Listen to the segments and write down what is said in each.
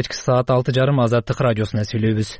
кечки саат 6:30 Азаттык радиосуна сүйлөйбүз.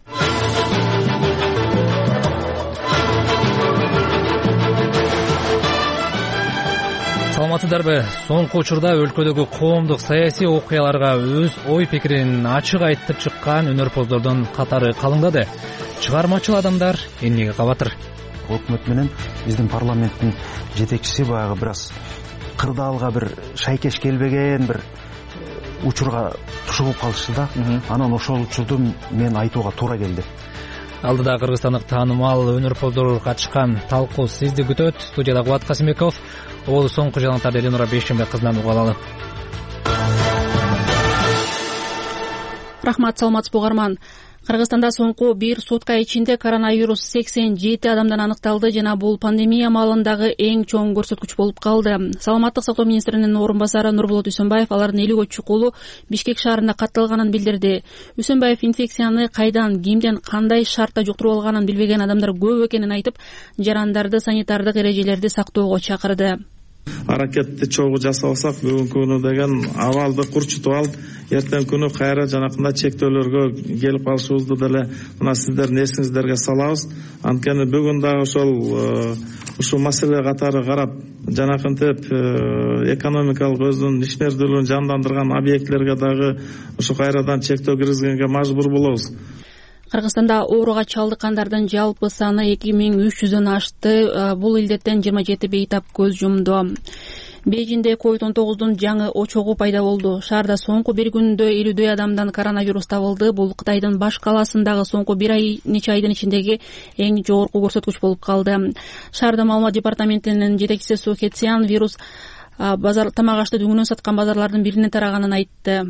Саламатсыздарбы? Соңку учурда өлкөдөгү коомдук саясий окуяларга өз ой пикирин ачык айтып чыккан өнөрпоздордун катары калыңдады. Чыгармачыл адамдар эмнеге кабатыр? Өкмөт менен биздин парламенттин жетекчиси баягы бир аз кырдаалга бир шайкеш келбеген бир учурга тушуп калышты да. Анан ошол учурду мен айтууга туура келди. Алдыда кыргызстандык таанымал өнөрпоздор катышкан талкуу сизди күтөт. Студияда Кубат Касымбеков. Ол соңку жаңылыктарды Эленора Бейшембек кызынан угуп алалы. Рахмат, саламатсызбы угарман. Кыргызстанда соңку бир сутка ичинде коронавирус 87 адамдан аныкталды жана бул пандемия маалындагы эң чоң көрсөткүч болуп калды. Саламаттык сактоо министринин орун басары Нурболот Үсөнбаев алардын 50 чукулу Бишкек шаарында катталганын билдирди. Үсөнбаев инфекцияны кайдан, кимден, кандай шартта жуктуруп алганын билбеген адамдар көп экенин айтып, жарандарды санитардык эрежелерди сактоого чакырды. Аракетти чогуу жасабасак бүгүнкү күнү деген абалды курчутуп алып, эртең күнү кайра жанакындай чектөөлөргө келип калышыбызды деле мына сиздердин эсиңиздерге салабыз. Анткени бүгүн дагы ушул маселе катары карап, жанакынтип экономикалык өзүнүн ишмердүүлүгүн жандандырган объектлерге дагы ушу кайрадан чектөө киргизгенге мажбур болобуз. Кыргызстанда ооруга чалдыккандардын жалпы саны 2300дөн ашты. Бул илдеттен 27 бейтап көз жумду. Бейжинде COVID-19 жаңы очогу пайда болду. Шаарда соңку бир күндө 50 адамдан коронавирус табылды. Бул Кытайдын баш калаасындагы соңку нече айдын ичиндеги эң жогорку көрсөткүч болуп калды. Шаарда маалымат департаментинин жетекчиси Су Хетсян вирус тамак ашты дүңүнөн саткан базарлардын биринен тараганын айтты.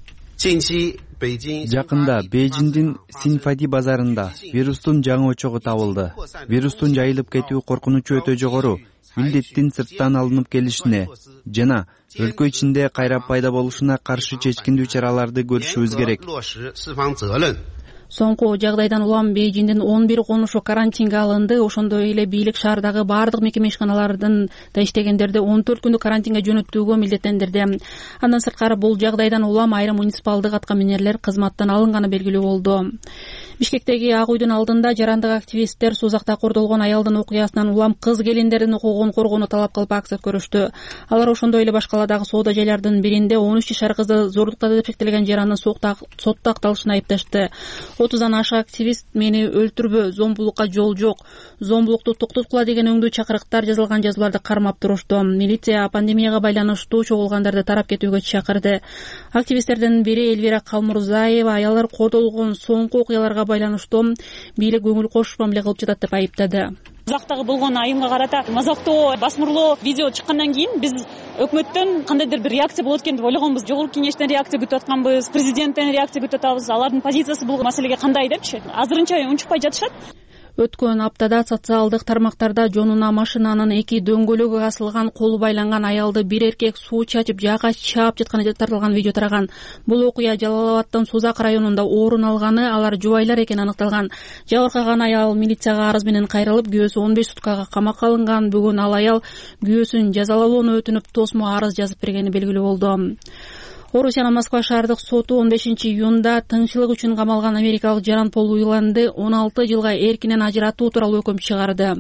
Жакында Бейжиндин Синфади базарында вирустун жаңы очогу табылды. Вирустун жайылып кетүү коркунучу өтө жогору. Илдеттин сырттан алынып келишине жана өлкө ичинде кайра пайда болушуна каршы чечкиндүү чараларды көрүшүбүз керек. Соңку жагдайдан улам Бейжиндин 11 конушу карантинге алынды. Ошондой эле бийлик шаардагы бардык мекеме ишканалардын да иштегендерди 14 күндүк карантинге жөнөтүүгө милдеттендирди. Андан сырткары бул жагдайдан улам айрым муниципалдык аткаминерлер кызматтан алынганы белгилүү болду. Бишкектеги Ак үйдүн алдында жарандык активисттер сузакта кордолгон аялдын окуясынан улам кыз келиндердин укугун коргоону талап кылып акция өткөрүштү. Алар ошондой эле баш каладагы соода жайлардын биринде 13 жашар кызды зордукта деп шектелген жарандын сотто акталышын айыпташты. 30дан ашык активист мени өлтүрбө, зомбулукка жол жок, зомбулукту токтоткула деген өңдүү чакырыктар жазылган жазууларды кармап турушту. Милиция пандемияга байланыштуу чогулгандарды тарап кетүүгө чакырды. Активисттердин бири Элвира Калмурзаева аялдар кордолгон соңку окуяларга байланыштуу бийлик көңүл кош мамиле кылып жатат деп айыптады. Узактагы болгон айымга карата мазактоо, басмырлоо видео чыккандан кийин биз өкмөттөн кандайдыр бир реакция болот экен деп ойлогонбуз. Жогорку кеңештен реакция күтүп атканбыз, президенттен реакция күтүп атабыз. Алардын позициясы бул маселеге кандай депчи? Азырынча унчукпай жатышат. Өткөн аптада социалдык тармактарда жонуна машинанын 2 дөңгөлөгү асылган, колу байланган аялды бир эркек суу чачып жака чаап жатканы тартылган видео тараган. Бул окуя Жалал Абадтын Сузак районунда орун алганы, алар жубайлар экени аныкталган. Жабыркаган аял милицияга арыз менен кайрылып, күйөөсү 15 суткага камакка алынган. Бүгүн ал аял күйөөсүн жазалоону өтүнүп тосмо арыз жазып бергени белгилүү болду. Орусиянын Москва шаардык соту 15 июнда тынччылык үчүн камалган америкалык Жаран Пол Уиланды 16 жылга эркинен ажыратуу тууралуу өкүм чыгарды.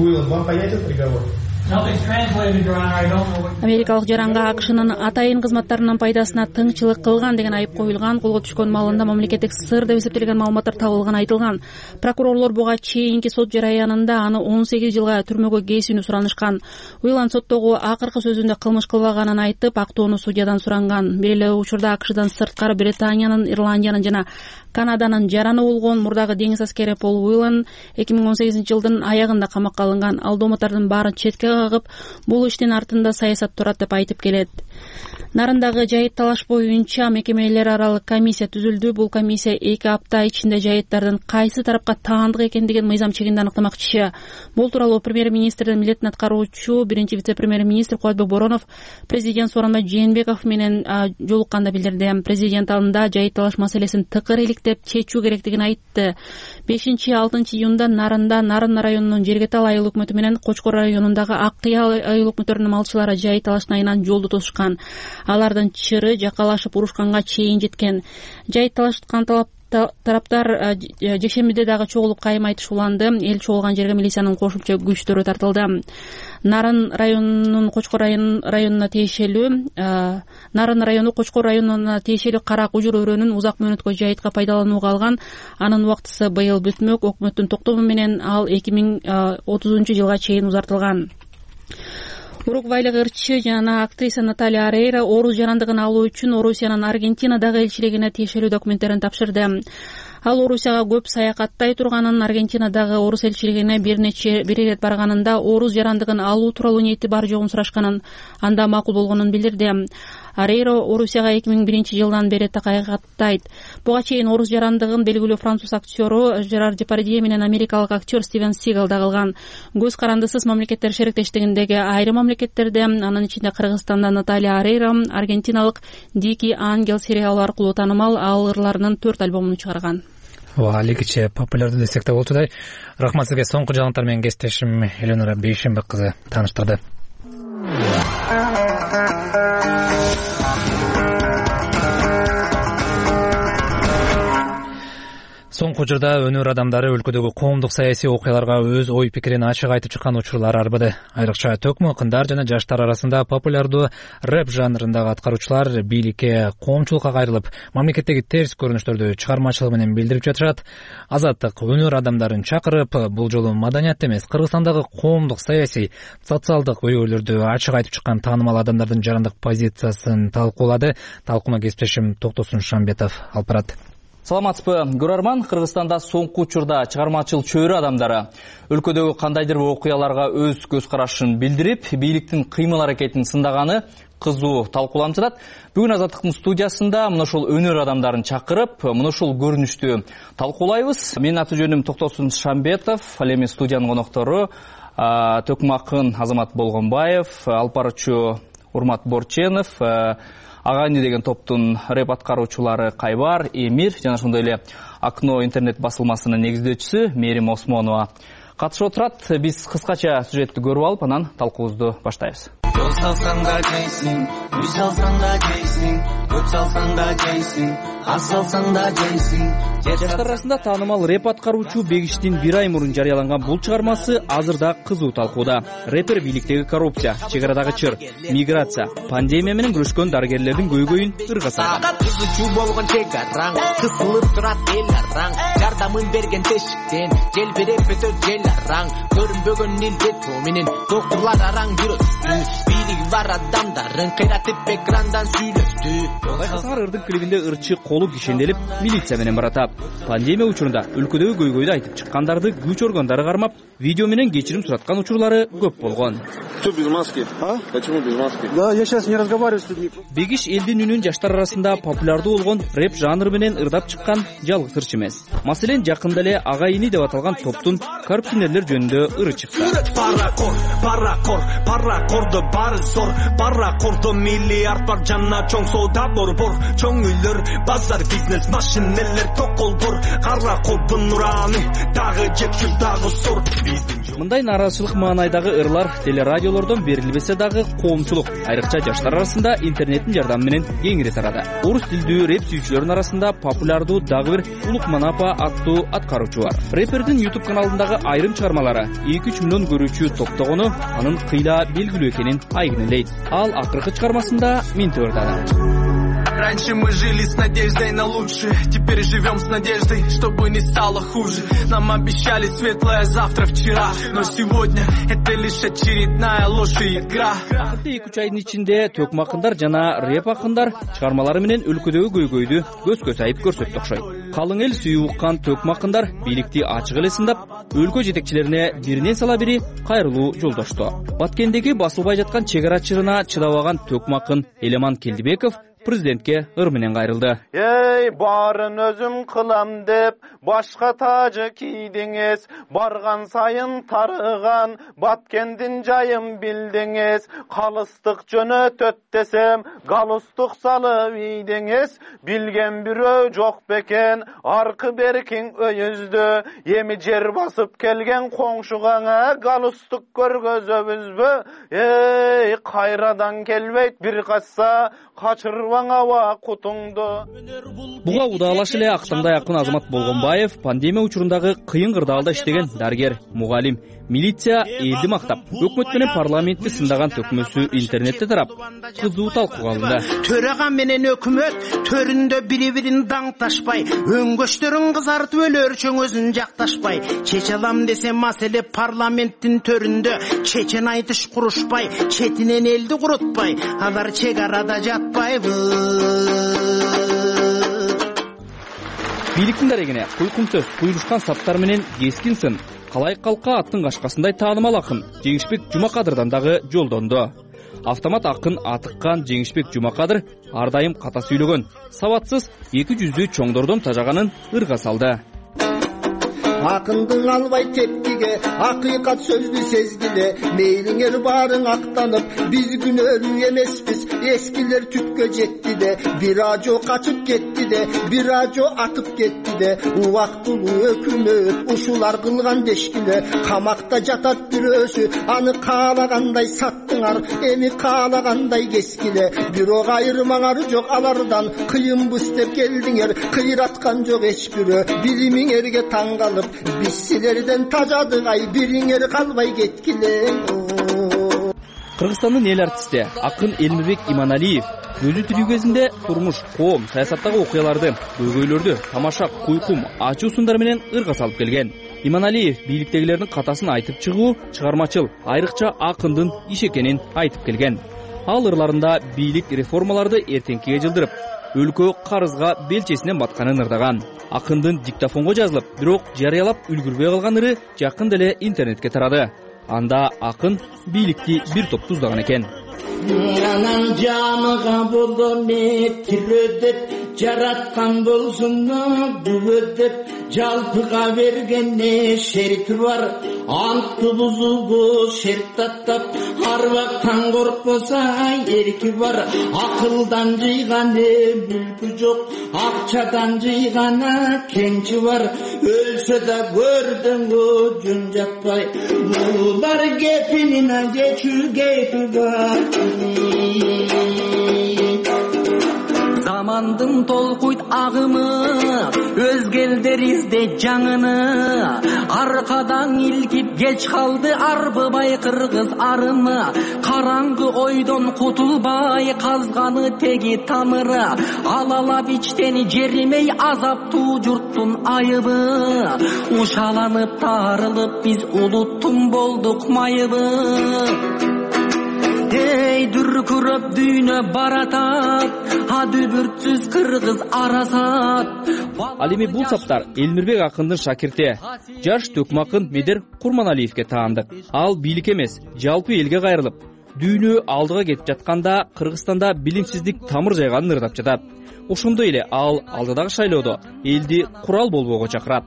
Америкалык жаранга АКШнын атайын кызматтарынын пайдасына тыңчылык кылган деген айып коюлган. Колго түшкөн маалында мамлекеттик сыр деп эсептелген маалыматтар табылган айтылган. Прокурорлор буга чейинки сот жараянында аны 18 жылга түрмөгө кесүүнү суранышкан. Уилан соттогу акыркы сөзүндө кылмыш кылбаганын айтып, актоону судьядан суранган. Бир эле учурда АКШдан сырткары Британиянын, Ирландиянын жана Канаданын жараны болгон мурдагы деңиз аскери Пол Уилан 2018 жылдын аягында камакка алынган. Алдооматтардын баарын четке кагып, бул иштин артында саясат турат деп айтып келет. Нарындагы жайыт талаш боюнча мекемелер аралык комиссия түзүлдү. Бул комиссия 2 апта ичинде жайыттардын кайсы тарапка таандык экендигин мыйзам чегинде аныктамакчы. Бул тууралуу премьер-министрдин милдетин аткаруучу биринчи вице-премьер-министр Кубатбек Боронов президент Сооронбай Жээнбеков менен жолукканда билдирди. Президент анда жайыт талаш маселесин тыкыр иликтеп чечүү керектигин айтты. 5-6 июнда Нарында Нарын районунун Жергетал айыл өкмөтү менен Кочкор районундагы Ак Кыя айыл өкмөттөрүнүн малчылары жай талаштын айынан жолду тосушкан. Алардын чыры жакалашып урушканга чейин жеткен. Жай талашкан тараптар жекшембиде дагы чогулуп кайым айтыш уланды. Эл чогулган жерге милициянын кошумча күчтөрү тартылды. Нарын району Кочкор районуна тиешелүү Карак ужур өрөөнүн узак мөөнөткө жайытка пайдаланууга алган. Анын убактысы быйыл бүтмөк. Өкмөттүн токтому менен ал 2030 жылга чейин узартылган. Уругвайлык ырчы жана актриса Наталья Орейро орус жарандыгын алуу үчүн Орусиянын Аргентинадагы элчилигине тиешелүү документтерин тапшырды. Ал Орусияга көп саякаттай турганын, Аргентинадагы орус элчилигине бир ирет барганында орус жарандыгын алуу тууралуу ниети бар жогун сурашканын, анда макул болгонун билдирди. Орейро Орусияга 2001 жылдан бери такайгаттайт. Буга чейин орус жарандыгын белгилүү француз актёру Жерар Депардье менен америкалык актер Стивен Сигал да кылган. Көз карандысыз мамлекеттер шериктештигиндеги айрым мамлекеттерде, анын ичинде Кыргызстанда Наталья Орейро аргентиналык Дикий ангел сериалы аркылуу таанымал. Ал ырларынын 4 альбомун чыгарган. Алигиче популярдуу десек да болчудай. Рахмат сизге. Соңку жаңылыктар менен кесиптешим Эленора Бейшенбек кызы тааныштырды. Соңку учурда өнөр адамдары өлкөдөгү коомдук саясий окуяларга өз ой пикирин ачык айтып чыккан учурлар арбыды. Айрыкча төкмө акындар жана жаштар арасында популярдуу рэп жанрындагы аткаруучулар бийликке, коомчулукка кайрылып, мамлекеттеги терс көрүнүштөрдү чыгармачылыгы менен билдирип жатышат. Азаттык өнөр адамдарын чакырып, бул жолу маданият эмес, Кыргызстандагы коомдук саясий, социалдык көйгөйлөрдү ачык айтып чыккан таанымал адамдардын жарандык позициясын талкуулады. Талкууна кесиптешим Токтосун Шамбетов алып барат. Саламатсызбы, көрөрман. Кыргызстанда соңку учурда чыгармачыл чөйрө адамдары өлкөдөгү кандайдыр окуяларга өз көз карашын билдирип, бийликтин кыймыл аракетин сындаганы кызуу талкууланып жатат. Бүгүн Азаттыктын студиясында мына ушул өнөр адамдарын чакырып, мына ушул көрүнүштү талкуулайбыз. Менин аты-жөнүм Токтосун Шамбетов, ал эми студиянын коноктору төкмө акын Азамат Болгонбаев, алып баруучу Урмат Борченов, Агайны деген топтун рэп аткаруучулары Кайбар, Эмир жана ошондой эле Акно интернет басылмасынын негиздөөчүсү Мерим Осмонова катышып отурат. Биз кыскача сюжеттти көрүп алып, анан талкуубузду баштайбыз. Жол салсаң да жейсиң, үй салсаң да жейсиң, көк салсаң да жейсиң, ас салсаң да жейсиң. Жаштар арасында таанымал рэп аткаруучу Бегиштин бир ай мурун жарыяланган бул чыгармасы азырда кызуу талкууда. Рэпер бийликтеги коррупция, чегарадагы чыр, миграция, пандемия менен күрөшкөн дарыгерлердин көйгөйүн ырга салган. Кызычуу болгон чегараң, кысылып турат эл араң, жардамын берген тешиктен, желбиреп өтөт жел араң, көрүнбөгөн илбет менен доктурлар араң жүрөттү. Бийлиги бар адамдарын кыйратып экрандан сүйлөштү. Байкасаңар, ырдын клибинде ырчы колу кишенделип, милиция менен баратат. Пандемия учурунда өлкөдөгү көйгөйдү айтып чыккандарды күч органдары кармап, видео менен кечирим сураткан учурлары көп болгон. Что без маски? Почему без маски? Да, я сейчас не разговариваю с людьми. Бегиш элдин үнүн жаштар арасында популярдуу болгон рэп жанры менен ырдап чыккан жалгыз ырчы эмес. Маселен, жакында эле Агайны деп аталган топтун коррупционерлер жөнүндө ыры чыкты. Паракорду бары зор, паракорду миллиард бар жана чоң соода борбор, чоң үйлөр, базар, бизнес, машинелер, токолдор, каракордун нураны, дагы жекшүл дагы сор. Мындай нааразычылык маанайдагы ырлар телерадиолордон берилбесе дагы коомчулук, айрыкча жаштар арасында интернеттин жардамы менен кеңири тарады. Орус тилдүү рэп сүйүүчүлөрдүн арасында популярдуу дагы бир Улук Манапа аттуу аткаруучу бар. Рэпердин YouTube каналындагы айрым чыгармалары 2-3 миллион көрүүчү топтогону анын кыйла белгилүү экенин айгинелейт. Ал акыркы чыгармасында мынтип ырдады. Раньше мы жили с надеждой на лучшее, теперь живем с надеждой, чтобы не стало хуже. Нам обещали светлое завтра вчера, но сегодня это лишь очередная ложь и игра. 2 айдын ичинде төкмө акындар жана рэп акындар чыгармалары менен өлкөдөгү көйгөйдү көзгө сайып көрсөттү окшойт. Калың эл сүйүү уккан төкмө акындар бийликти ачык эле сындап, өлкө жетекчилерине биринен сала бири кайрылуу жолдошту. Баткендеги басылбай жаткан чегара чырына чыдабаган төкмө акын Элеман Келдибеков президентке ыр менен кайрылды. Ey барын өзüm кылам деп башка тажы кийдиңиз, барган сайын тарыган баткендин жайын билдиңиз, калыстык жөнөтөт десем галустук салып ийдиңиз, билген бирөө жок бекен аркы беркиң өйүздү, эми жер басып келген коңшугаңа галустук көргөзөбүзбү? Ey кайрадан келбейт бир качса качырбаң аба кутуңду. Буга удалаш эле Актаңдай акын Азамат Болгонбаев пандемия учурундагы кыйын кырдаалда иштеген дарыгер, мугалим, милиция элди мактап, өкмөт менен парламентти сындаган төкмөсү интернетте тарап, кызуу талкууга алынды. Төрага менен өкмөт төрүндө бири-бирин даңташпай, өңгөчтөрүн кызартып өлөр чөңөзүн жакташпай, чече алам десе маселе парламенттин төрүндө, чечен айтыш курушпай, четинен элди курутпай, алар чек арада жатпайбы. Бийликтин дарегине куйкун сөз, куйрушкан саптар менен кескин сын, калай калкка аттын кашкасындай таанымал акын Жеңишбек Жумакадырдан дагы жолдонду. Автомат акын атыккан Жеңишбек Жумакадыр ар дайым ката сүйлөгөн, сабатсыз, эки жүздүү чоңдордон тажаганын ырга салды. Акындың албай тепкиге, акыйкат сөздү сезгиле, мейлиңер барың актанып, биз күнөөлүү эмеспиз, эскилер түткө жетти де, бир ажо качып кетти де, бир ажо атып кетти де, убактылуу өкмөт ушулар кылган дешкиле, камакта жатат бирөөсү, аны каалагандай саттыңар, эми каалагандай кескиле, бирок айырмаңар жок алардан, кыйынбыз деп келдиңер, кыйраткан жок эч бирөө, билимиңерге таң калып, biz silerden tacadık ay biringer kalbay getkile. Кыргызстандын эл артисти акын Элмирбек Иманалиев өзү тирүү кезинде турмуш, коом, саясаттагы окуяларды, көйгөйлөрдү тамаша, куйкум, ачуу сундар менен ырга салып келген. Иманалиев бийликтегилердин катасын айтып чыгуу чыгармачыл, айрыкча акындын иш экенин айтып келген. Ал ырларында бийлик реформаларды эртеңкиге жылдырып, өлкө карызга белчесинен батканын ырдаган. Акындын диктофонго жазылып, бирок жарыялап үлгүрбөй калган ыры жакын деле интернетке тарады. Анда акын бийликти бир топ туздаган экен. Анан жаныга болдо метирөдөп жараткан болсуну бүбөдөп жалпыга бергенне шерти бар, антты бузугу шерт таттап, арбактан коркпоса эрки бар, акылдан жыйганы бүлкү жок, акчадан жыйганы кенчи бар, өлсө да көрдүңгү жөн жатпай, булар кепинин жечүү кепи бар. Замандын толкуйт агымы, өзгелдер изде жаңыны, аркадан илкип кеч калды арбыбай кыргыз арыны, караңгы ойдон кутулбай казганы теги тамыры, алалап ичтени жеримей азаптуу журттун айыбы, ушаланып тарылып биз улуттун болдук майыбы. Ey дүркүрөп дүйнө баратат, дүбүртсүз кыргыз арасат. Ал эми бул саптар Элмирбек акындын шакирти, жаш төкм акын Медер Курманалиевке таандык. Ал бийлик эмес, жалпы элге кайрылып, дүйнө алдыга кетип жатканда Кыргызстанда билимсиздик тамыр жайганын ырдап жатат. Ошондой эле ал алдыдагы шайлоодо элди курал болбоого чакырат.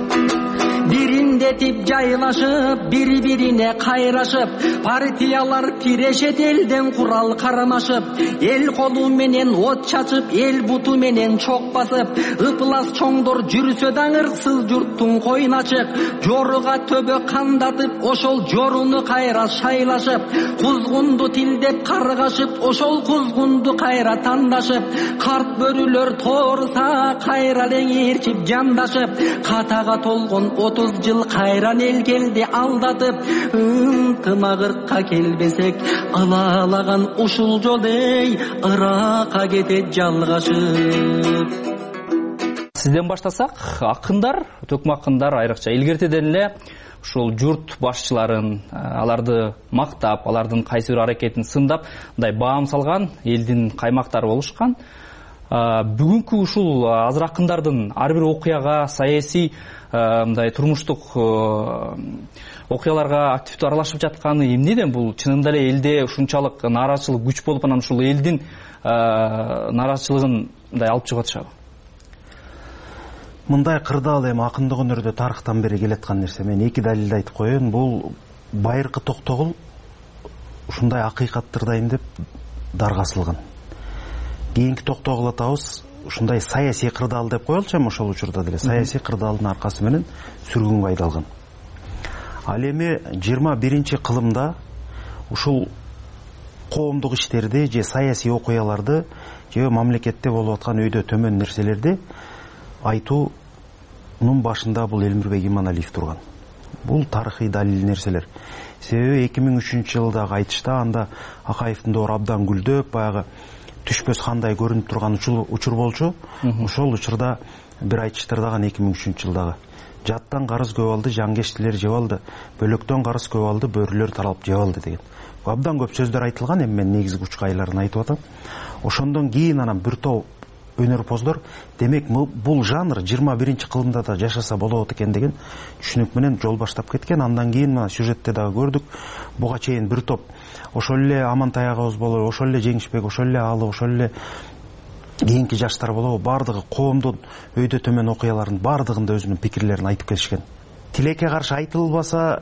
Бириндетип жайлашып, бири-бирине кайрашып, партиялар тирешет элден курал кармашып, эл колу менен от чачып, эл буту менен чок басып, ыплас чоңдор жүрсө да ырксыз журттун койун ачык, жоруга төбө кандатып, ошол жоруну кайра шайлашып, кузгунду тилдеп каргашып, ошол кузгунду кайра тандашып, карт бөрүлөр торса кайра леңирчип жандашып, катага толгон 30 жыл кайран эл келди алдатып, ынтымагыркка келбесек, алалаган ушул жол эй, ыракка кетет жалгашып. Сизден баштасак, акындар, төкм акындар айрыкча илгертеден эле ушул журт башчыларын, аларды мактап, алардын кайсы бир аракетин сындап, мындай баам салган элдин каймактары болушкан. Бүгүнкү ушул азыр акындардын ар бир окуяга, саясий мындай турмуштук окуяларга активдүү аралашып жатканы эмнеден? Бул чынында эле элде ушунчалык нааразычылык күч болуп, анан ушул элдин нааразычылыгын мындай алып чыгып атышабы? Мындай кырдаал эми акындык өнөрдө тарыхтан бери келаткан нерсе. Мен эки далилди айтып коеюн. Бул байыркы Токтогул ушундай акыйкаттырдайын деп дарга асылган. Кийинки Токтогул атабыз ушундай саясий кырдаал деп коелучу, эми ошол учурда деле саясий кырдаалдын аркасы менен сүргүнгө айдалган. Ал эми 21 кылымда ушул коомдук иштерди же саясий окуяларды же мамлекетте болуп аткан өйдө төмөн нерселерди айтуунун башында бул Элмирбек Иманалиев турган. Бул тарыхый далил нерселер. Себеби 2003 жылдагы айтышта анда Акаевдин доору абдан гүлдөп, баягы түшпөс кандай көрүнүп турган учур болчу. Ошол учурда бир айтыштар дагы 2003 жылдагы. Жаттан карыз көп алды, жангештилер жеп алды. Бөлөктөн карыз көп алды, бөрүлөр таралып жеп алды деген. Абдан көп сөздөр айтылган, эми мен негизги учкайларын айтып атам. Ошондон кийин анан бир топ өнөрпоздор демек бул жанр 21 кылымда да жашаса болот экен деген түшүнүк менен жол баштап кеткен. Андан кийин мына сюжетте дагы көрдүк. Буга чейин бир топ ошол эле Амантай агабыз болобу, ошол эле Жеңишбек, ошол эле Алы, ошол эле кийинки жаштар болобу, бардыгы коомдун өйдө төмөн окуяларынын бардыгында өзүнүн пикирлерин айтып келишкен. Тилекке каршы айтылбаса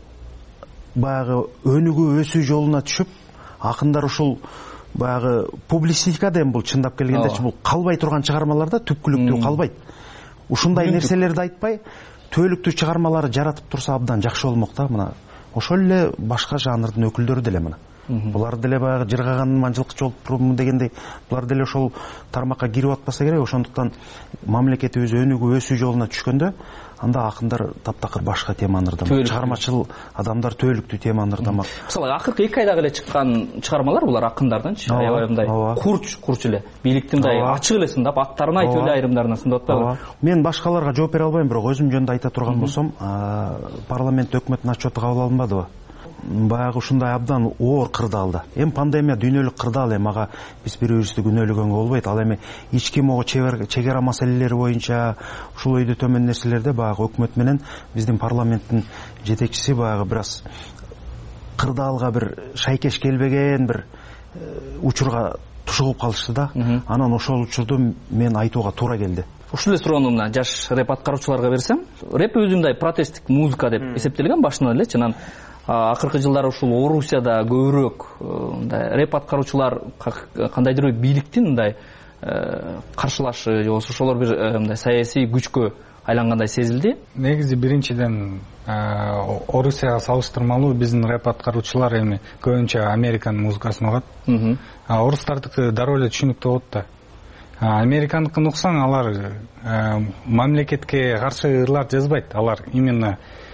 баягы өнүгүү өсүү жолуна түшүп, акындар ушул баягы публицистика деген бул чындап келгендечи бул калбай турган чыгармаларда түпкүлүктүү калбайт. Ушундай нерселерди айтпай, түбөлүктүү чыгармалары жаратып турса абдан жакшы болмок да. Мына ошол эле башка жанрдын өкүлдөрү деле мына. Булар деле баягы жыргаган манчылыкчы болуп турумун дегендей, булар деле ошол тармакка кирип атпаса керек. Ошондуктан мамлекетибиз өнүгүү өсүү жолуна түшкөндө анда акындар таптакыр башка теманы ырдамак, чыгармачыл адамдар түбөлүктүү теманы ырдамак. Мисалы акыркы 2 айда эле чыккан чыгармалар булар акындардынчы, аябай мындай курч эле бийликтин мындай ачык эле сындап, аттарын айтып эле айрымдарына сындап атпайбы? Мен башкаларга жооп бере албайм, бирок өзүм жөнүндө айта турган болсом, парламент өкмөттүн отчету кабыл алынбадыбы? Баягы ушундай абдан оор кырдаалда. Эми пандемия дүйнөлүк кырдаал, эми ага биз бири-бирибизди күнөөлөгөнгө болбойт. Ал эми ички могу чегара маселелери боюнча ушул өйдө төмөн нерселерде баягы өкмөт менен биздин парламенттин жетекчиси баягы бир аз кырдаалга бир шайкеш келбеген бир учурга тушугуп калышты да. Анан ошол учурду мен айтууга туура келди. Ушул эле суроону мына жаш рэп аткаруучуларга берсем, рэп өзүндай протесттик музыка деп эсептелген башынан эле. Анан акыркы жылдары ушул Орусияда көбүрөөк мындай рэп аткаруучулар кандайдыр бир бийликтин мындай каршылашы же ошолор бир мындай саясий күчкө айлангандай сезилди. Негизи биринчиден Орусияга салыштырмалуу биздин рэп аткаруучулар эми көбүнчө Американын музыкасын угат. Орустардыкы дароо эле түшүнүктүү болот да. Американдыкын уксаң, алар мамлекетке каршы ырлар жазбайт. Алар именно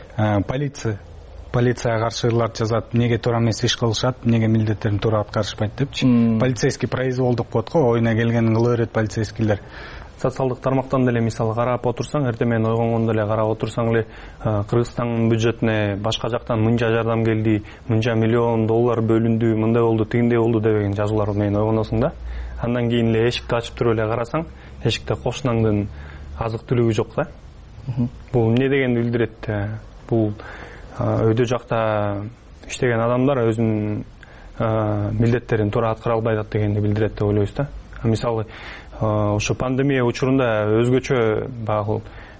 полицияга каршы ырлар жазат, неге туура эмес иш кылышат, неге милдеттерин туура аткарышпайт депчи. Полицейский произвол деп коет го, оюна келгенин кыла берет полицейскийлер. Социалдык тармактан деле мисалы карап отурсаң, эртең менен ойгонгондо эле карап отурсаң эле Кыргызстандын бюджетине башка жактан мынча жардам келди, мынча миллион доллар бөлүндү, мындай болду, тигиндей болду деген жазуулар менен ойгоносуң да. Андан кийин эле эшикти ачып туруп эле карасаң, эшикте кошунаңдын азык түлүгү жок да. Бул эмне дегенди билдирет? Бул өйдө жакта иштеген адамдар өзүнүн милдеттерин туура аткара албай атат дегенди билдирет деп ойлойбуз да. Мисалы ошо пандемия учурунда өзгөчө багы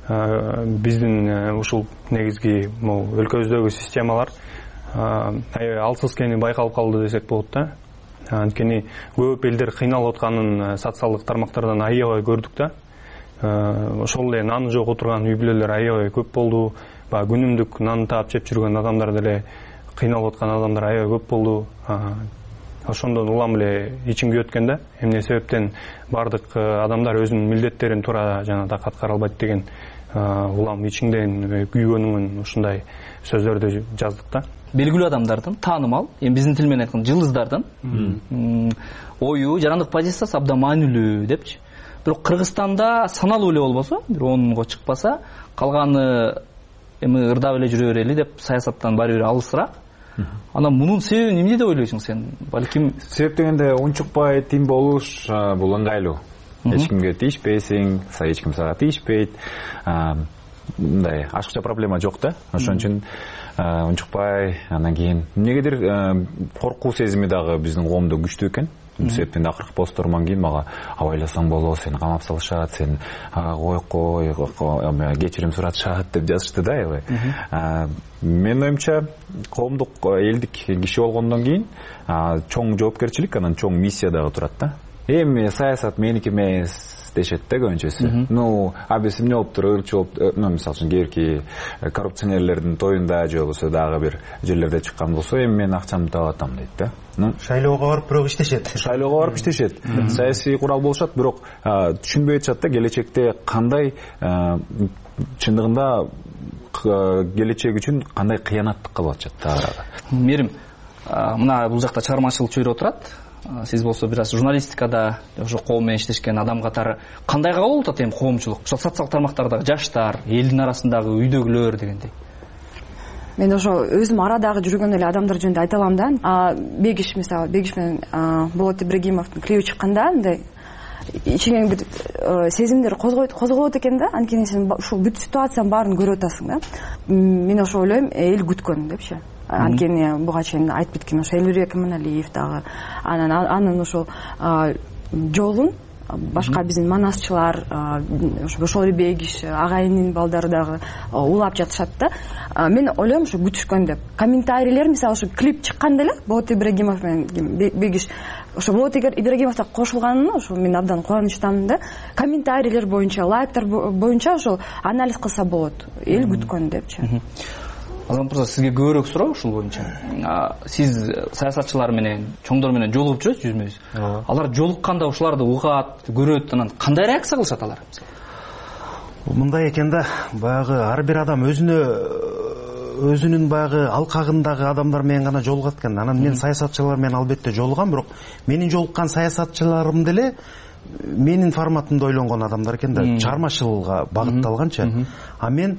биздин ушул негизги өлкөбүздөгү системалар аябай алсыз экени байкалып калды десек болот да. Анткени көп элдер кыйналып атканын социалдык тармактардан аябай көрдүк да. Ошол эле наны жок отурган үй бүлөлөр аябай көп болду. Күнүмдүк нан таап жеп жүргөн адамдар деле кыйналып аткан адамдар аябай көп болду. Ошондон улам эле ичим күйөт экен да. Эмне себептен бардык адамдар өзүнүн милдеттерин туура жана аткара албайт деген улам ичиңден күйгөнүмүн ушундай сөздөрдү жаздык да. Белгилүү адамдардын, таанымал, эми биздин тил менен айтканда жылдыздардын ою, жарандык позициясы абдан маанилүү депчи. Бирок Кыргызстанда саналуу эле болбосо, бир 10-го чыкпаса, калганы эми ырдап эле жүрө берели деп саясаттан баары бир алысыраак. Анан мунун себеби эмне деп ойлойсуң сен? Балким себеп дегенде унчукпай тим болуш бул ыңгайлуу. Эч кимге тийишпейсиң, эч ким сага тийишпейт. Мындай ашыкча проблема жок да. Ошон үчүн унчукпай, анан кийин эмнегедир коркуу сезими дагы биздин коомдо күчтүү экен. Бул себептен да акыркы посттормон кийин мага абайласаң болот, сени камап салышат, сен кой кечирим суратышат деп жазышты да аябай. Менин оюмча коомдук элдик киши болгондон кийин чоң жоопкерчилик, анан чоң миссия дагы турат да. Эми саясат меники эмес дешет да көбүнчөсү. Биз эмне болуптур, ырчы болуп, мисалы үчүн кээки коррупционерлердин тоюнда же болбосо дагы бир жерлерде чыккан болсо, эми мен акчамды таап атам дейт да. Шайлоого барып бирок иштешет. Саясий курал болушат, бирок түшүнбөй атышат да келечекте кандай чындыгында келечек үчүн кандай кыянаттык кылып атышат тагыраагы. Мерим, мына бул жакта чыгармачылык чөйрө отурат. Сиз болсо бир аз журналистикада ошо коом менен иштешкен адам катары кандай кабыл болуп атат эми коомчулук? Ошо социалдык тармактардагы жаштар, элдин арасындагы үйдөгүлөр дегендей. Мен ошо өзүм арадагы жүргөн эле адамдар жөнүндө айта алам да. Бегиш менен Болот Ибрагимовдун клиби чыкканда мындай ичиңен бир сезимдер козголот экен да. Анткени сен ушул бүт ситуациянын баарын көрүп атасың да. Мен ошо ойлойм, эл күткөн депчи. Анткени буга чейин айтып кеткен ошо Элбербек Иманалиев дагы анын ошол жолун башка биздин манасчылар, ошол Бегиш агайынын балдары дагы улап жатышат да. Мен ойлойм ошо күтүшкөн деп. Комментарийлер мисалы ошо клип чыкканда эле Болот Ибрагимов менен Бегиш ошо Болот Ибрагимов да кошулганына ошо мен абдан кубанычтамын да. Комментарийлер боюнча, лайктар боюнча ошол анализ кылса болот. Эл күткөн депчи. Азамат мырза, сизге көбүрөөк суроо ушул боюнча. Сиз саясатчылар менен, чоңдор менен жолугуп жүрөсүз жүзмө-жүз. Алар жолукканда ушуларды угат, көрөт, анан кандай реакция кылышат алар? Мындай экен да, баягы ар бир адам өзүнүн баягы алкагындагы адамдар менен гана жолугат экен. Анан мен саясатчылар менен албетте жолугам, бирок менин жолуккан саясатчыларым деле менин форматымда ойлонгон адамдар экен да, чыгармачылыкка багытталганча. А мен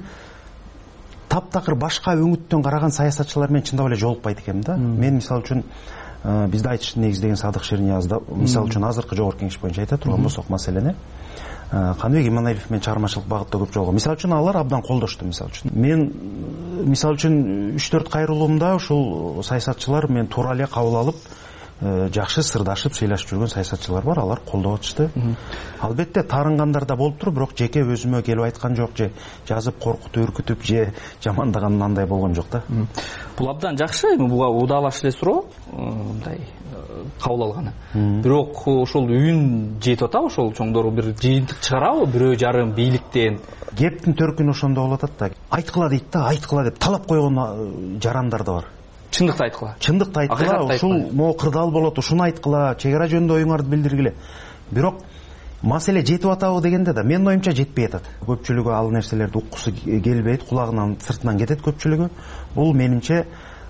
таптакыр башка өңүттөн караган саясатчылар менен чындап эле жолукпайт экенмин да. Мен мисалы үчүн бизде айтышты негиздеген Садык Шерниязда мисалы үчүн азыркы жогорку кеңеш боюнча айта турган болсок маселени, Каныбек Иманалиев менен чыгармачылык багытта көп жолугам. Мисалы үчүн алар абдан колдошту. Мисалы үчүн мен мисалы үчүн 3-4 кайрылуумда ушул саясатчылар мен туура эле кабыл алып жакшы сырдашып сүйлөшүп жүргөн саясатчылар бар, алар колдоп атышты. Албетте таарынгандар да болуптур, бирок жеке өзүмө келип айткан жок, же жазып коркутуп, үркүтүп, же жамандаган андай болгон жок да. Бул абдан жакшы, эми буга удаалаш эле суроо, мындай кабыл алганы. Бирок ошол үн жетип атабы, ошол чоңдор бир жыйынтык чыгарабы бирөө жарым бийликтен? Кептин төркүнү ошондо болуп атат да. Айткыла дейт да, айткыла деп талап койгон жарандар да бар. Чындыкты айткыла. Чындыкты айткыла, ушул могу кырдаал болот, ушуну айткыла, чек ара жөнүндө оюңарды билдиргиле. Бирок маселе жетип атабы дегенде да менин оюмча жетпей атат. Көпчүлүгү ал нерселерди уккусу келбейт, кулагынан сыртынан кетет көпчүлүгү. Бул менимче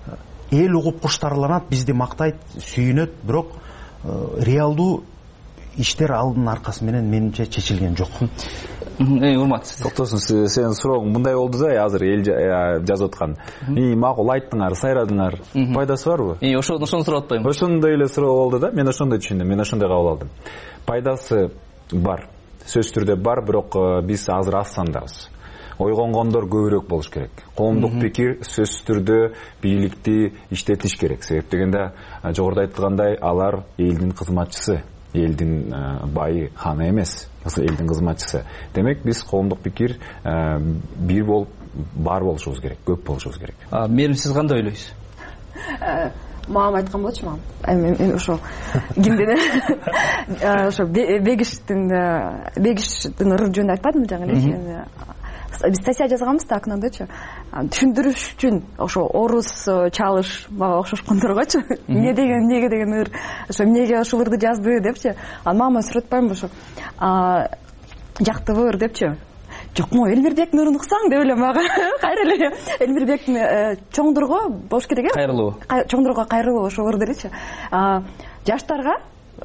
эл угуп куштарланат, бизди мактайт, сүйүнөт, бирок реалдуу иштер алдын аркасы менен менимче чечилген жок. Урмат, токтосун, сенин сурооң мындай болду да, азыр эл жазып аткан. Макул айттыңар, сайрадыңар, пайдасы барбы? Ошону сурап атпайм. Ошондой эле суроо болду да, мен ошондой түшүндүм, мен ошондой кабыл алдым. Пайдасы бар, сөзсүз түрдө бар, бирок биз азыр аз сандабыз. Ойгонгондор көбүрөөк болуш керек. Коомдук пикир сөзсүз түрдө бийликти иштетиш керек. Себеп дегенде жогоруда айтылгандай, алар элдин кызматчысы, элдин байы, ханы эмес, элдин кызматчысы. Демек биз коомдук пикир бир болуп бар болушубуз керек, көп болушубуз керек. Мерим, сиз кандай ойлойсуз? Мамам айткан болчу, мамам. Мен ошо кимден ошо Бегиштин ыры жөнүндө айтпадымбы жаңы эле? Биз статья жазганбыз да окнодочу. Түшүндүрүш үчүн ошо орус чалыш мага окшошкондоргочу. Эмне деген ыр, ошо эмнеге ушул ырды жазды депчи. Анан мама суратпаймынбы ошо. Жактыбы ыр депчи. Жокмо, Элмирбектин ырын уксаң деп эле мага кайра эле Элмирбектин чоңдорго болуш керек э? Кайрылуу. Чоңдорго кайрылуу ошол ыр делечи. Жаштарга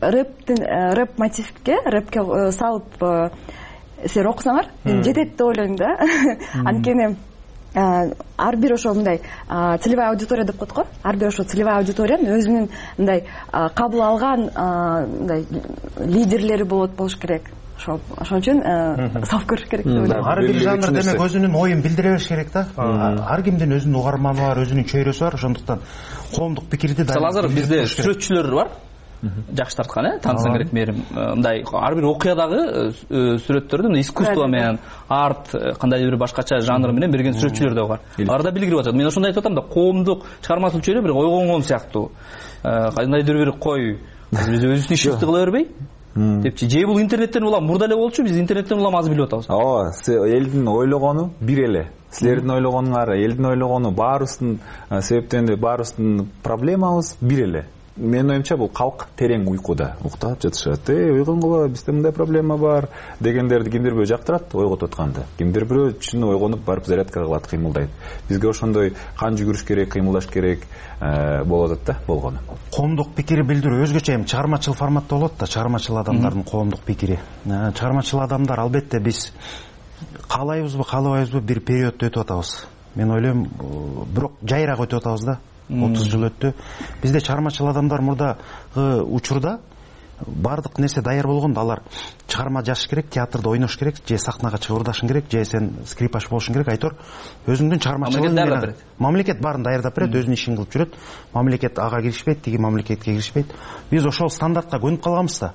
рэп мотивке, рэпке салып силер окусаңар, жетет деп ойлойм да. Анткени ар бир ошо мындай целевая аудитория деп коет го. Ар бир ошо целевая аудиториянын өзүнүн мындай кабыл алган мындай лидерлери болуш керек. Ошон үчүн салып көрүш керек деп ойлойм. Ар бир жанр демек өзүнүн оюн билдире бериш керек да. Ар кимдин өзүнүн угарманы бар, өзүнүн чөйрөсү бар, ошондуктан коомдук пикирди да. Азыр бизде сүрөтчүлөр бар. жакшы тарткан, таанысаң керек. Мээрим мындай ар бир окуядагы сүрөттөрдү искусство менен арт кандайдыр бир башкача жанр менен берген сүрөтчүлөр да бар. Алар да билдирип атат. Мен ошондой айтып атам да, коомдук чыгармачылык чөйрө бир ойгонгон сыяктуу. Кандайдыр бир кой биз өзүбүздүн ишибизди кыла бербей депчи, же бул интернеттен улам мурда эле болчу, биз интернеттен улам аз билип атабыз. Ооба, элдин ойлогону бир эле. Силердин ойлогонуңар, элдин ойлогону, баарыбыздын себептен баарыбыздын проблемабыз бир эле. Менин оюмча бул калк терең уйкуда уктап жатышат. Ойгонгула, бизде мындай проблема бар дегендерди кимдир бирөө жактырат ойготуп атканды. Кимдир бирөө чын ойгонуп барып зарядка кылат, кыймылдайт. Бизге ошондой кан жүгүрүш керек, кыймылдаш керек болуп атат да, болгону. Коомдук пикир билдирүү өзгөчө эми чыгармачыл форматта болот да, чыгармачыл адамдардын коомдук пикири. Чыгармачыл адамдар албетте биз каалайбызбы, каалабайбызбы бир периодду өтүп атабыз. Мен ойлойм, бирок жайыраак өтүп атабыз да. 30 жыл өттү. Бизде чыгармачыл адамдар мурдагы учурда бардык нерсе даяр болгондо, алар чыгарма жазыш керек, театрда ойнош керек, же сахнага чыгып ырдашың керек, же сен скрипач болушуң керек. Айтор өзүңдүн чыгармачылыгың мамлекет баарын даярдап берет, өзүнүн ишин кылып жүрөт. Мамлекет ага киришпейт, тиги мамлекетке киришпейт. Биз ошол стандартка көнүп калганбыз да.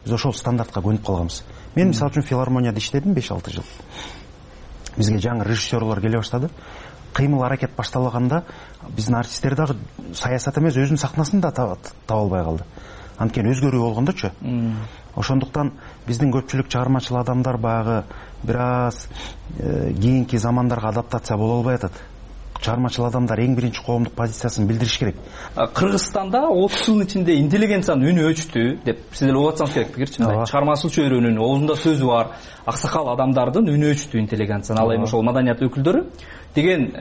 Мен мисалы үчүн филармонияда иштедим 5-6 жыл. Бизге жаңы режиссерлор келе баштады. Кыймыл аракет башталганда биздин артисттер дагы саясат эмес, өзүнүн сахнасын да таба албай калды. Анткени өзгөрүү болгондочу. Ошондуктан биздин көпчүлүк чыгармачыл адамдар багы бир аз кийинки замандарга адаптация боло албай атат. Чыгармачыл адамдар эң биринчи коомдук позициясын билдириш керек. Кыргызстанда 30 жылдын ичинде интеллигенциянын үнү өчтү деп сиз эле угуп атсаңыз керек, пикирчи. Чыгармачыл чөйрөнүн оозунда сөзү бар, аксакал адамдардын үнү өчтү интеллигенциянын, ал эми ошол маданият өкүлдөрү деген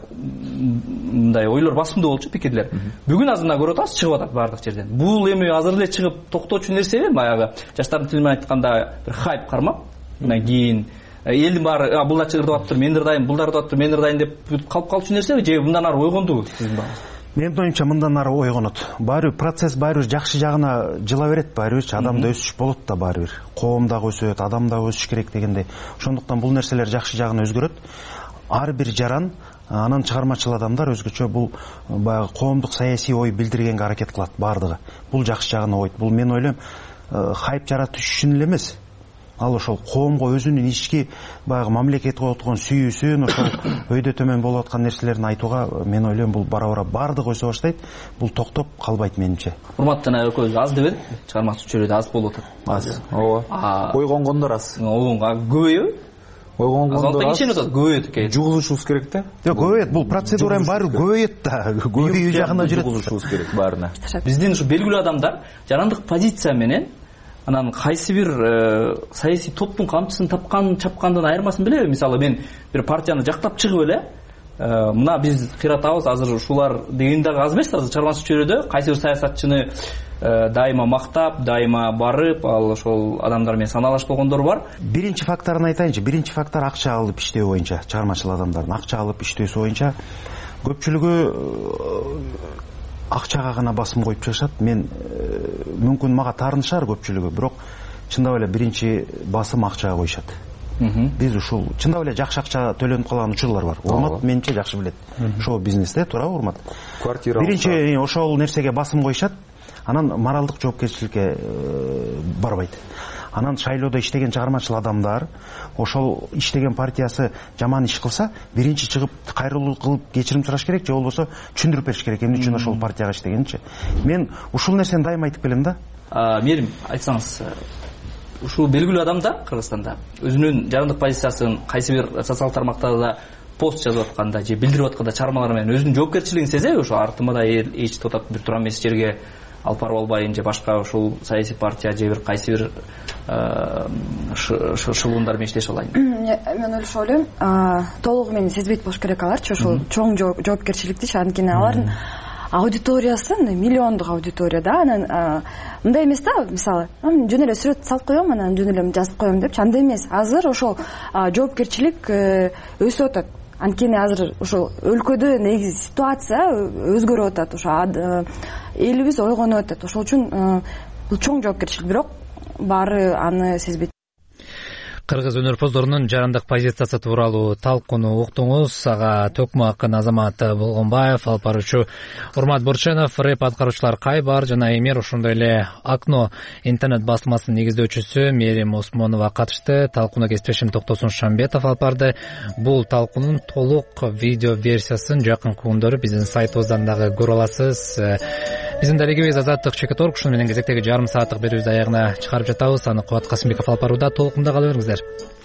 мындай ойлор басымдуу болчу, пикирлер. Бүгүн азырына көрүп атабыз, чыгып атат баардык жерден. Бул эми азыр эле чыгып токтоочу нерсе, баягы жаштардын тили менен айтканда бир хайп кармап, мындан кийин элдин баары бул да чыгырдап атыптыр, мен ырдайм, бул да ырдап атыптыр, мен ырдайм деп калып калчу нерсеби, же мындан ары ойгондубу сиздин баарыңыз? Менин оюмча мындан ары ойгонот. Баары процесс баары жакшы жагына жыла берет, баары адамда өсүш болот да, баары бир коом дагы өсөт, адам дагы өсүш керек дегендей. Ошондуктан бул нерселер жакшы жагына өзгөрөт. Ар бир жаран, анан чыгармачыл адамдар өзгөчө бул баягы коомдук саясий ой билдиргенге аракет кылат баардыгы. Бул жакшы жагына ойт. Бул мен ойлойм хайп жаратыш үчүн эле эмес. Ал ошол коомго өзүнүн ички баягы мамлекетке болгон сүйүүсүн, ошол өйдө төмөн болуп аткан нерселерин айтууга мен ойлойм бул бара-бара баардыгы өсө баштайт. Бул токтоп калбайт менимче. Урматтуу экөөбүз аз деп едик, чыгармачыл чөйрөдө аз болуп атат. Аз. Ооба. Ойгонгондор аз. Көбөйөбү? Ойгонгондор аз. Көбөйөт экен. Жугузушубуз керек да. Жок, көбөйөт. Бул процедура баары көбөйөт да. Көбөйүү жагына жүрөт. Жугузушубуз керек баарына. Биздин ушу белгилүү адамдар жарандык позиция менен анан кайсы бир саясий топтун камчысын тапкан чапкандын айырмасын билеби? Мисалы мен бир партияны жактап чыгып эле мына биз кыйратабыз, азыр ушулар деген дагы аз эмес. Азыр чыгармачыл чөйрөдө кайсы бир саясатчыны дайыма мактап, дайыма барып, ал ошол адамдар менен саналаш болгондор бар. Биринчи факторун айтайынчы. Биринчи фактор акча алып иштөө боюнча, чыгармачыл адамдардын акча алып иштөөсү боюнча көпчүлүгү акчага гана басым коюп чыгышат. Мен мүмкүн мага таарынышар көпчүлүгү, бирок чындап эле биринчи басым акчага коюшат. Биз ушул чындап эле жакшы акча төлөнүп калган учурлар бар. Урмат менимче жакшы билет. Шоу бизнесте туурабы, Урмат? Квартира. Биринчи ошол нерсеге басым коюшат, анан моралдык жоопкерчиликке барбайт. Анан шайлоодо иштеген чыгармачыл адамдар ошол иштеген партиясы жаман иш кылса, биринчи чыгып кайрылуу кылып кечирим сураш керек, же болбосо түшүндүрүп бериш керек эмне үчүн ошол партияга иштегенинчи. Мен ушул нерсени дайыма айтып келем да. Мерим, айтсаңыз, ушул белгилүү адамдар Кыргызстанда өзүнүн жарандык позициясын кайсы бир социалдык тармактарда пост жазып атканда же билдирип атканда чыгармалар менен өзүнүн жоопкерчилигин сезеби? Ошо артыма да эч тотап бир тура эмес жерге алып барып албайын, же башка ушул саясий партия же бир кайсы бир шылуундар менен иштеше алайын. Мен ошо ойлойм, толугу менен сезбейт болуш керек аларчы, ошол чоң жоопкерчиликтичи. Анткени алардын аудиториясы миллиондук аудитория да. Анан мындай эмес да, мисалы, жөн эле сүрөт салып коем, анан жөн эле жазып коем депчи, андай эмес. Азыр ошол жоопкерчилик өсүп атат. Анткени азыр ошол өлкөдө негизи ситуация өзгөрүп атат, ошо элибиз ойгонуп атат. Ошол үчүн бул чоң жоопкерчилик, бирок баары аны сезбейт. Кыргыз өнөрпоздорунун жарандык позициясы тууралуу талкууну уктуңуз. Ага Төкмө акын Азамат Болгонбаев, алып баруучу Урмат Бурченов, рэп аткаруучулар Кайбар жана Эмир, ошондой эле Акно интернет басмасынын негиздөөчүсү Мерим Осмонова катышты. Талкууну кесиптешим Токтосун Шамбетов алып барды. Бул талкуунун толук видео версиясын жакынкы күндөрү биздин сайтыбыздан дагы көрө аласыз. Биздин дарегибиз Азаттык.org ушуну менен кезектеги жарым сааттык берүүбүздү аягына чыгарып жатабыз. Аны Кубат Касымбеков алып барууда. Толкунда кала бериңиздер.